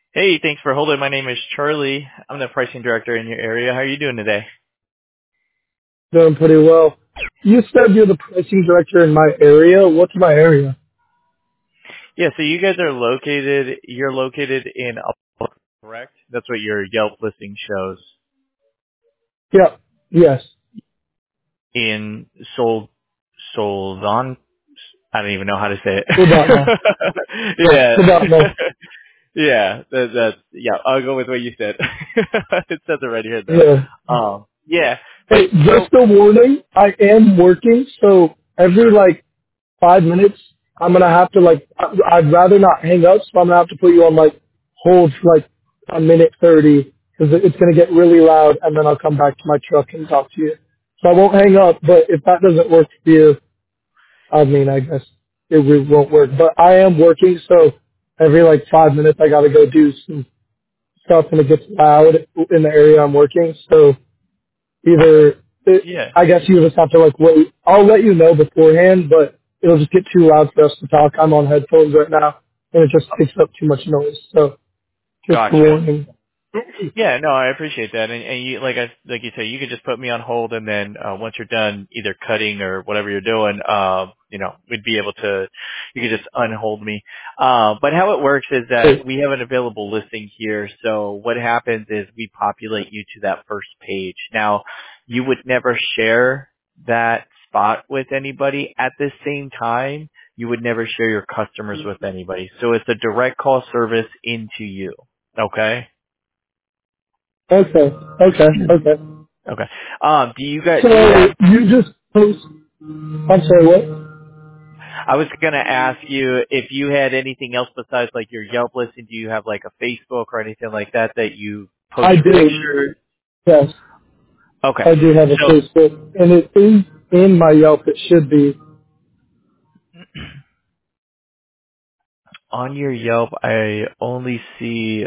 Hey, thanks for holding. My name is Charlie. I'm the pricing director in your area. How are you doing today? Doing pretty well. You said you're the pricing director in my area. What's my area? Yeah, so you guys are you're located in Upland, correct? That's what your Yelp listing shows Yeah. Yes. in Soldon. I don't even know how to say Sudatna. it. Yes, Yeah. Sudatna. Yeah, I'll go with what you said. It says it right here though. Yeah. Yeah. Hey, So, just a warning. I am working, so every sure. 5 minutes, I'm gonna have to I'd rather not hang up, so I'm gonna have to put you on hold for a minute 30 because it's gonna get really loud, and then I'll come back to my truck and talk to you. So I won't hang up, but if that doesn't work for you, I mean, I guess it really won't work. But I am working, so every 5 minutes I gotta go do some stuff, and it gets loud in the area I'm working. So either Yeah. I guess you just have to wait. I'll let you know beforehand, but it'll just get too loud for us to talk. I'm on headphones right now, and it just takes up too much noise. So just a Gotcha. warning. Yeah, no, I appreciate that. And you, like you said, you could just put me on hold, and then once you're done, either cutting or whatever you're doing, we'd be able to. You could just unhold me. But how it works is that we have an available listing here. So what happens is we populate you to that first page. Now, you would never share that spot with anybody. At the same time, you would never share your customers with anybody. So it's a direct call service into you. Okay. Okay, okay, okay. Okay. Do you guys, So do you have, you just post. I'm sorry, what? I was going to ask you if you had anything else besides like your Yelp listing. Do you have like a Facebook or anything like that that you post I your do. pictures? Yes, Okay. I do have a So Facebook, and it is in my Yelp. It should be. on your Yelp, I only see,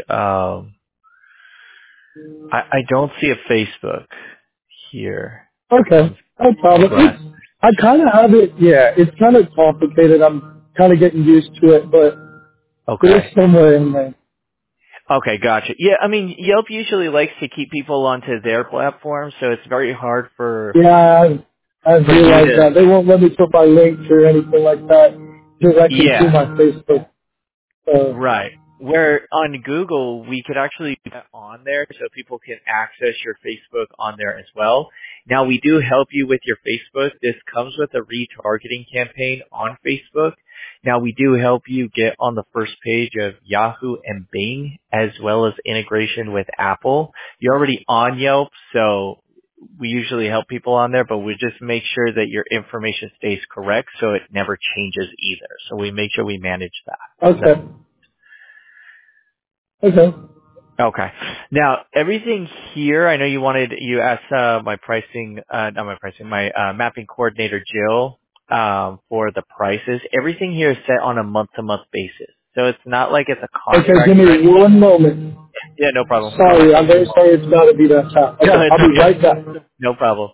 I don't see a Facebook here. Okay, no problem. Yeah. I kind of have it. Yeah, it's kind of complicated. I'm kind of getting used to it, but it is Okay. somewhere in there. Okay, gotcha. Yeah, I mean, Yelp usually likes to keep people onto their platform, so it's very hard Yeah, I've for you realized to, that. They won't let me put my links or anything like that directly to yeah. my Facebook. Right. Where on Google, we could actually put that on there so people can access your Facebook on there as well. Now, we do help you with your Facebook. This comes with a retargeting campaign on Facebook. Now, we do help you get on the first page of Yahoo and Bing, as well as integration with Apple. You're already on Yelp, so we usually help people on there, but we just make sure that your information stays correct so it never changes either. So we make sure we manage that. Okay, okay, Okay. Now, everything here, I know you asked my mapping coordinator, Jill, for the prices. Everything here is set on a month-to-month basis. So it's not like it's a okay. contract Give or me anything. one moment. Yeah, no problem. Go ahead. Sorry, I'm very sorry. It's got to be that time. No, Okay, it's I'll be okay. right back. No problem.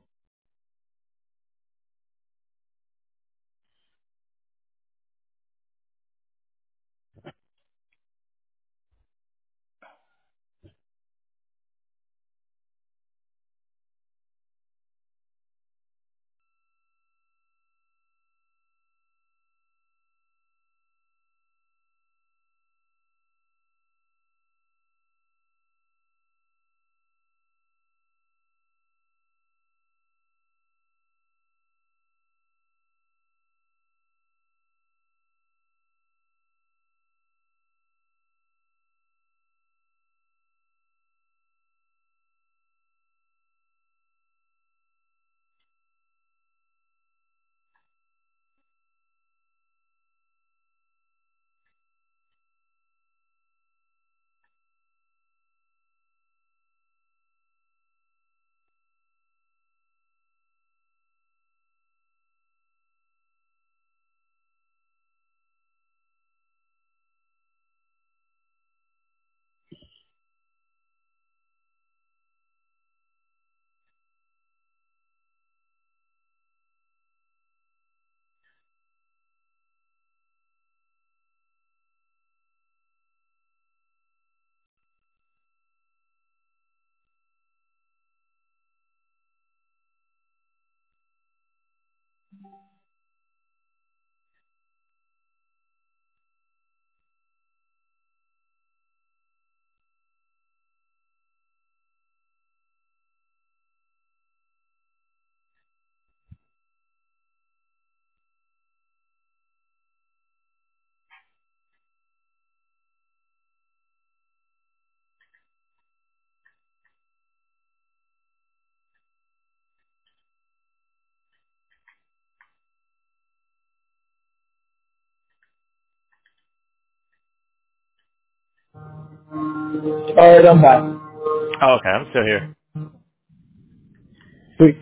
All right, I'm back. Oh, okay, I'm still here. Sweet.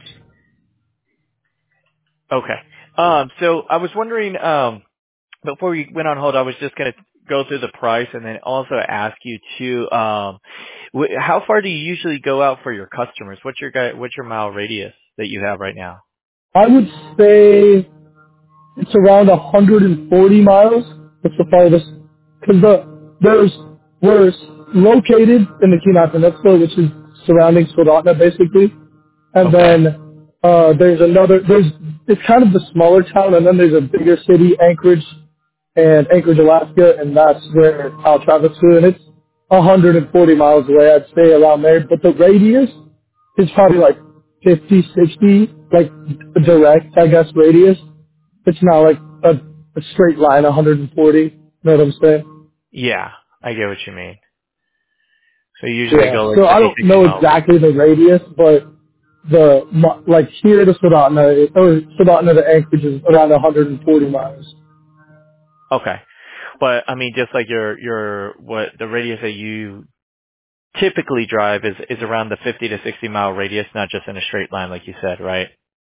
Okay. So I was wondering, before we went on hold, I was just going to go through the price and then also ask you to, how far do you usually go out for your customers? What's your mile radius that you have right now? I would say it's around 140 miles. That's the farthest. Because we're located in the Kenai Peninsula, which is surrounding Soldotna, basically. And Okay. then it's kind of the smaller town, and then there's a bigger city, Anchorage, Alaska, and that's where I'll travel to, and it's 140 miles away, I'd say, around there. But the radius is probably like 50, 60, like direct, I guess, radius. It's not like a straight line, 140. You know what I'm saying? Yeah, I get what you mean. So you usually Yeah. go like So I 50, don't 60 know miles. exactly the radius, but like here to Soldotna, or Soldotna to Anchorage is around 140 miles. Okay. But I mean, just like what the radius that you typically drive is around the 50 to 60 mile radius, not just in a straight line like you said, right?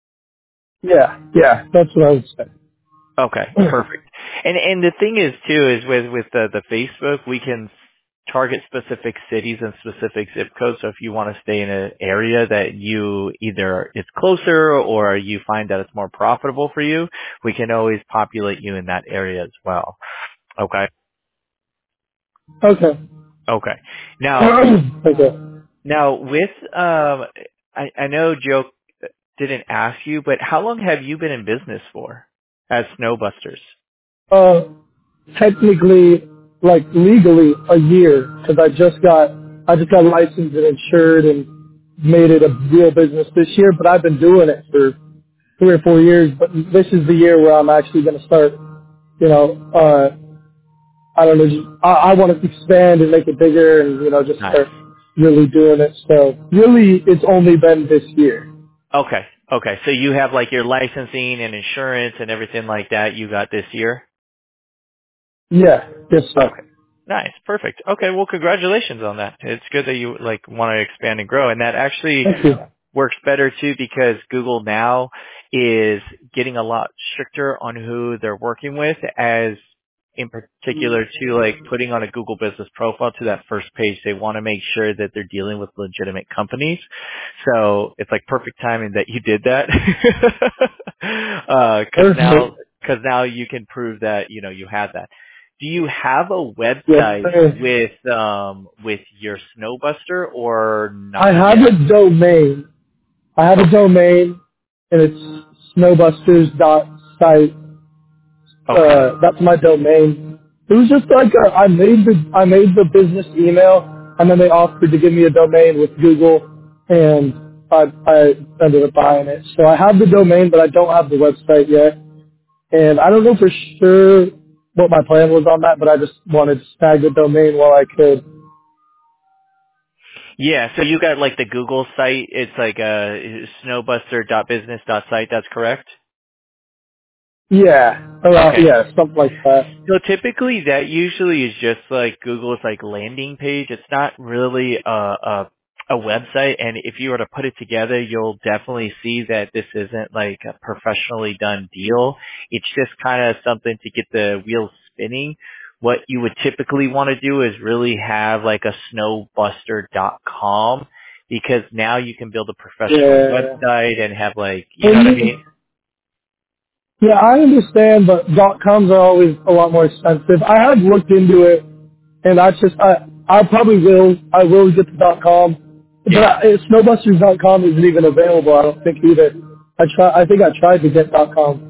Yeah, that's what I would say. Okay, perfect. And the thing is too is with the Facebook, we can target specific cities and specific zip codes. So if you want to stay in an area that you either it's closer or you find that it's more profitable for you, we can always populate you in that area as well. Okay. Okay. Okay. Now Okay. with I know Joe didn't ask you, but how long have you been in business for as Snowbusters? Uh, technically, like legally, a year because I just got licensed and insured and made it a real business this year. But I've been doing it for 3 or 4 years. But this is the year where I'm actually going to start. You know, I don't know. I want to expand and make it bigger, and just Nice. start really doing it. So really, it's only been this year. Okay. Okay. So you have like your licensing and insurance and everything like that you got this year? Yeah. Yes, sir. Okay. Nice. Perfect. Okay. Well, congratulations on that. It's good that you like want to expand and grow. And that actually Thank you. works better too because Google now is getting a lot stricter on who they're working with as in particular to like putting on a Google business profile to that first page. They want to make sure that they're dealing with legitimate companies. So it's like perfect timing that you did that. Cause now you can prove that, you had that. Do you have a Yes, website sir. with your Snowbuster or I not have yet? a domain. I have a Okay. domain, and it's snowbusters.site. Okay. That's my domain. It was just like I made the business email, and then they offered to give me a domain with Google, and I ended up buying it. So I have the domain, but I don't have the website yet, and I don't know for sure what my plan was on that, but I just wanted to snag the domain while I could. Yeah, so you got like the Google site. It's like snowbuster.business.site. That's correct? Yeah, around, Okay. yeah, something like that. So typically that usually is just like Google's like landing page. It's not really a website. And if you were to put it together, you'll definitely see that this isn't like a professionally done deal. It's just kind of something to get the wheels spinning. What you would typically want to do is really have like a snowbuster.com because now you can build a professional Yeah. website and have like, you know what I mean? Yeah, I understand, but .coms are always a lot more expensive. I have looked into it, and I will get the .com, but Snowbusters.com isn't even available. I don't think either. I think I tried to get .com.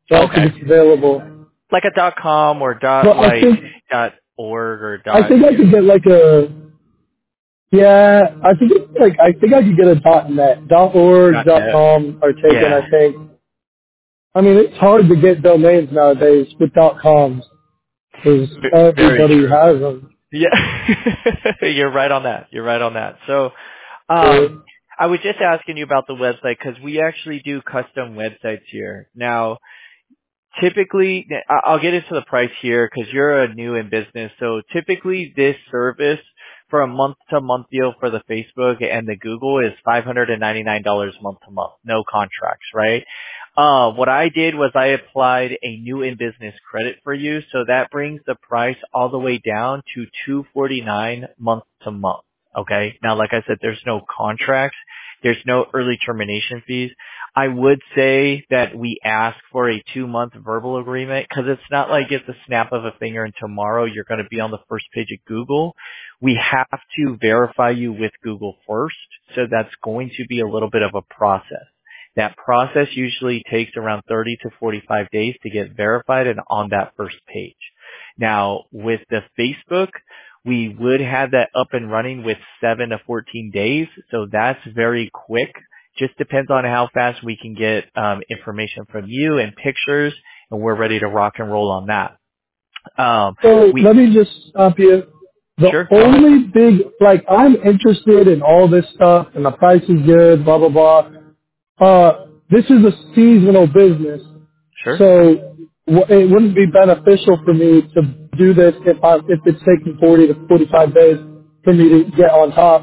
So I Okay. think it's available. Like a .com or But .org or I think I could get like a, yeah, I think I could get a .net. .org, .net. .com are taken, Yeah. I think. I mean, it's hard to get domains nowadays with .coms because Very everybody true. has them. Yeah. You're right on that. You're right on that. So, So, I was just asking you about the website because we actually do custom websites here. Now, typically, I'll get into the price here because you're a new in business. So typically this service for a month-to-month deal for the Facebook and the Google is $599 month to month. No contracts, right? What I did was I applied a new in business credit for you. So that brings the price all the way down to $249 month to month. Okay. Now, like I said, there's no contracts. There's no early termination fees. I would say that we ask for a 2-month verbal agreement because it's not like it's a snap of a finger and tomorrow you're going to be on the first page of Google. We have to verify you with Google first, so that's going to be a little bit of a process. That process usually takes around 30 to 45 days to get verified and on that first page. Now, with the Facebook, we would have that up and running with 7 to 14 days, so that's very quick. Just depends on how fast we can get information from you and pictures, and we're ready to rock and roll on that. so let me just stop you. The Sure. only big, like, I'm interested in all this stuff and the price is good, blah, blah, blah. This is a seasonal business, Sure. so it wouldn't be beneficial for me to do this if it's taking 40 to 45 days for me to get on top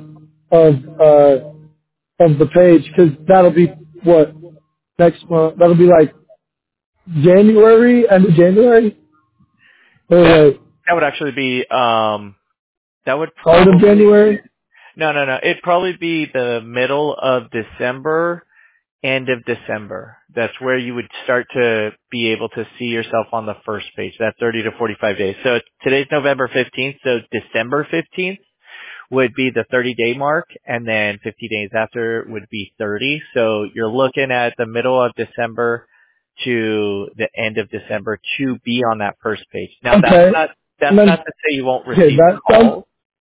of the page, because that'll be what next month. That'll be like January, end of January, or That like that would actually be that would start of probably January. no. It'd probably be the middle of December, end of December. That's where you would start to be able to see yourself on the first page. That 30 to 45 days. So today's November 15th, so December 15th would be the 30-day mark, and then 50 days after would be 30. So you're looking at the middle of December to the end of December to be on that first page. Now Okay, that's and then not to say you won't okay, receive calls.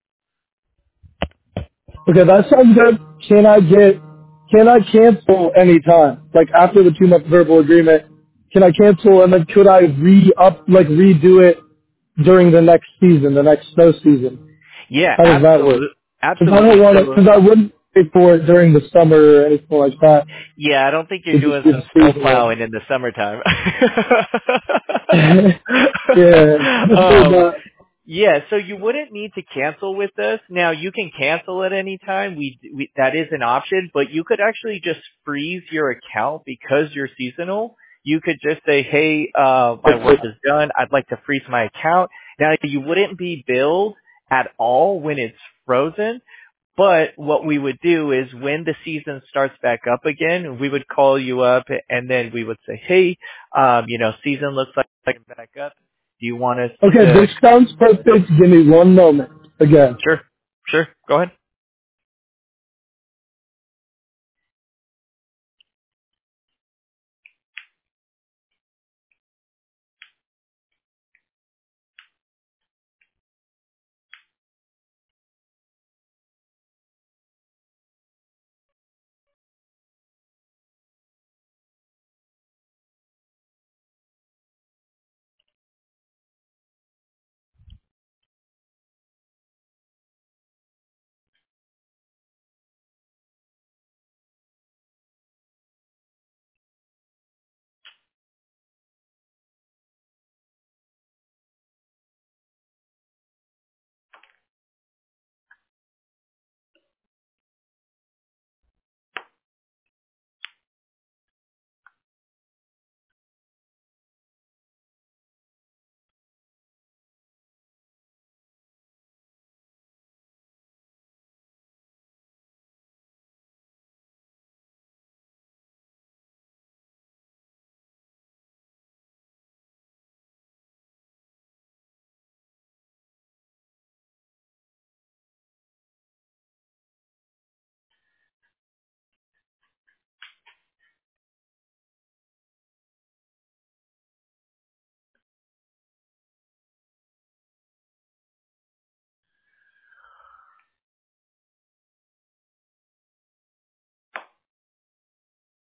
that sounds good. Can I cancel anytime? Like after the 2 month verbal agreement, can I cancel and then could I redo it during the next season, the next snow season? Yeah, How does that work? absolutely, Because I don't absolutely. want to, So because I wouldn't pay for it during the summer or anything like that. yeah, I don't think you're It just doing gets some snow seasonal. plowing in the summertime. Yeah, definitely um, not. Yeah, so you wouldn't need to cancel with us. Now you can cancel at any time. We that is an option, but you could actually just freeze your account because you're seasonal. You could just say, "Hey, my work is done. I'd like to freeze my account." Now you wouldn't be billed at all when it's frozen. But what we would do is when the season starts back up again, we would call you up and then we would say, "Hey, season looks like it's back up. Do you want us Okay, to?" this sounds perfect. Give me one moment again. Sure. Sure. Go ahead.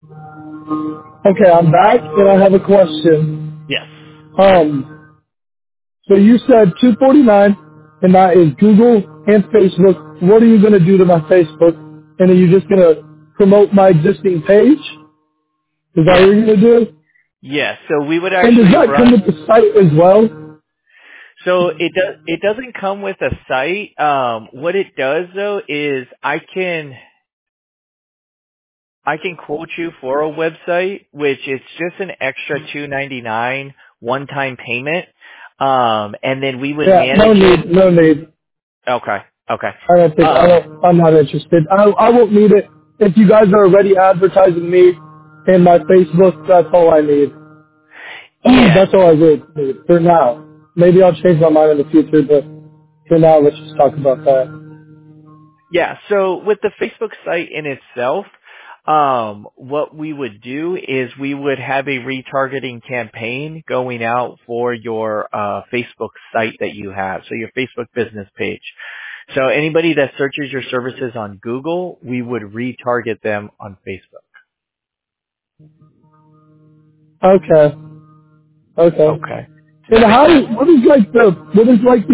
Okay, I'm back and I have a question. Yes. So you said 249 and that is Google and Facebook. What are you going to do to my Facebook? And are you just going to promote my existing page? Is that what Yes. you're going to do? Yes. So we would And does actually that come run. with the site as well? So it doesn't come with a site. What it does though is I can quote you for a website, which is just an extra $2.99 one-time payment. And then we would Yeah, no manage it. need, no need. Okay. Okay. I'm not interested. I won't need it. If you guys are already advertising me in my Facebook, that's all I need. Yeah. That's all I really need for now. Maybe I'll change my mind in the future, but for now, let's just talk about that. Yeah. So with the Facebook site in itself, what we would do is we would have a retargeting campaign going out for your Facebook site that you have, so your Facebook business page. So anybody that searches your services on Google, we would retarget them on Facebook. Okay. Okay. Okay. Does And that make sense? what is like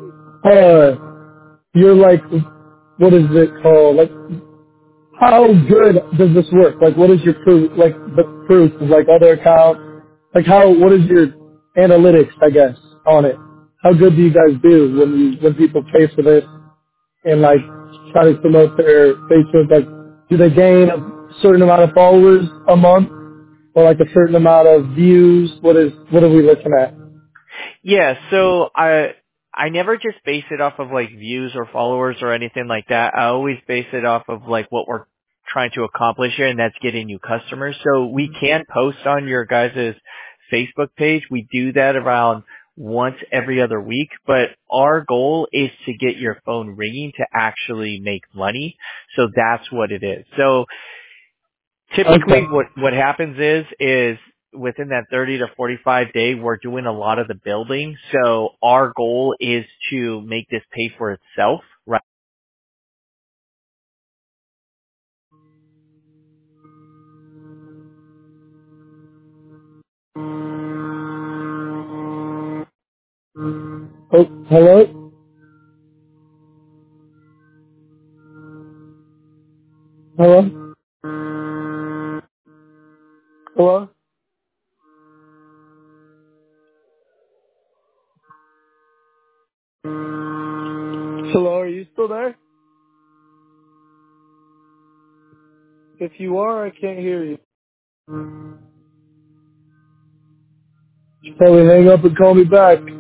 your like, what is it called? Like, how good does this work? Like, what is your proof, like, the proof of, like, other accounts? Like, what is your analytics, I guess, on it? How good do you guys do when people pay for this and, like, try to promote their Facebook? Like, do they gain a certain amount of followers a month or, like, a certain amount of views? What are we looking at? Yeah, so I never just base it off of like views or followers or anything like that. I always base it off of like what we're trying to accomplish here, and that's getting new customers. So we can post on your guys' Facebook page. We do that around once every other week, but our goal is to get your phone ringing to actually make money. So that's what it is. So typically Okay. what happens is within that 30 to 45 day, we're doing a lot of the building. So our goal is to make this pay for itself, right? Oh, hello? Hello? Hello? Hello, are you still there? If you are, I can't hear you. Probably hang up and call me back.